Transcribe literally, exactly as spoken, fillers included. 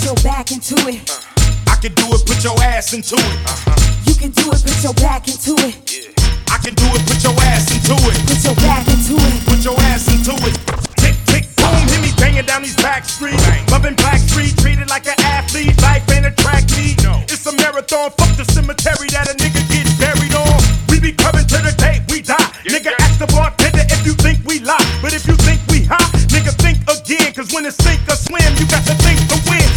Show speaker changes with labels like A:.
A: your back into it.
B: I can do it, put your ass into it.
A: You can do it, put your back into it.
B: I can do it, put your ass into it.
A: Put your back into it.
B: Put your ass into it. Tick, tick, boom, hit me banging down these back streets. Loving Black Street, treated like an athlete. Life ain't a track meet. It's a marathon, fuck the cemetery that a nigga